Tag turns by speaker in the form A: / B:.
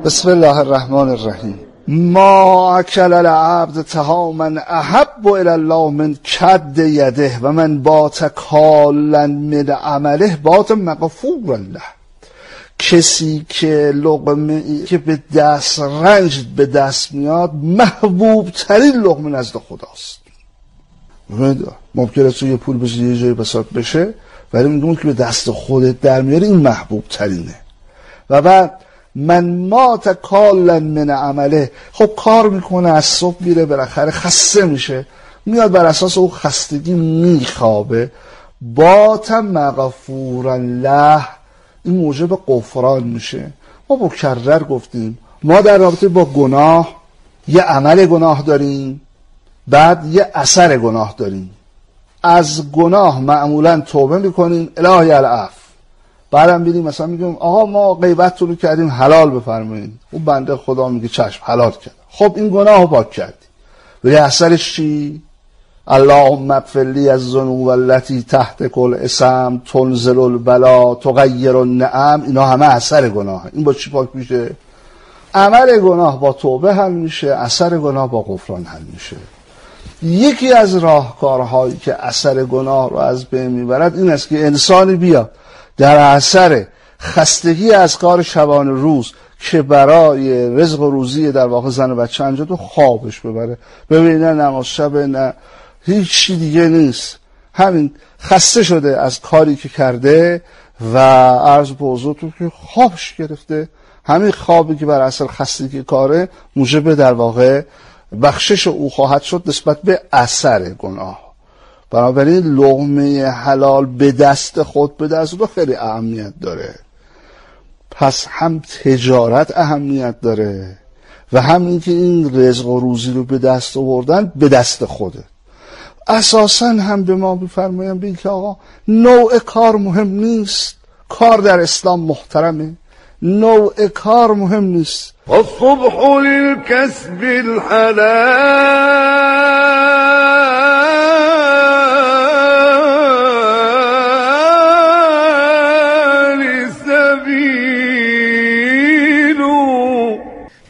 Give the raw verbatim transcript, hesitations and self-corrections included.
A: بسم الله الرحمن الرحیم. ما اکل العبد طعاما احب الی الله من کد یده و من بات کالا من عمله بات مغفورا له. کسی که لقمه که به دست رنج به دست میاد محبوب ترین لقمه نزد خداست. ممکنه تو یه پول بشه یه جایی بساط بشه، ولی میگم که به دست خودت در میاری این محبوب ترینه. و بعد من مات کالا من عمله، خب کار میکنه از صبح میره بالاخره خسته میشه، میاد بر اساس اون خستگی میخوابه، بات مغفورا له، این موجب غفران میشه. ما مکرر گفتیم ما در رابطه با گناه یه عمل گناه داریم، بعد یه اثر گناه داریم. از گناه معمولا توبه میکنیم الهی العفو، بعدم بیدیم مثلا میگیم آقا ما غیبت رو کردیم حلال بفرمایید، اون بنده خدا میگه چشم حلال کرد. خب این گناه رو پاک کردی، ولی اثرش چی؟ اللهم اغفر لی الذنوب التي تحت کل اسم تنزل البلا تغیر النعم. اینا همه اثر گناهه. این با چی پاک میشه؟ عمل گناه با توبه حل میشه، اثر گناه با غفران حل میشه. یکی از راهکارهایی که اثر گناه رو از بین میبرد این است که انسانی بیاد در اثر خستگی از کار شبانه روز که برای رزق و روزی در واقع زن و بچه انجام تو خوابش ببره، ببینه نماز شب نه هیچی دیگه نیست، همین خسته شده از کاری که کرده و عرض به حضورتون که خوابش گرفته. همین خوابی که بر اثر خستگی کاره موجب در واقع بخشش او خواهد شد نسبت به اثر گناه. بنابراین لقمه حلال به دست خود به دست خود خیلی اهمیت داره. پس هم تجارت اهمیت داره و هم اینکه این رزق و روزی رو به دست آوردن به دست خوده. اساساً هم به ما بفرمایم بگید که آقا نوع کار مهم نیست، کار در اسلام محترمه، نوع کار مهم نیست.
B: الصبح للكسب الحلال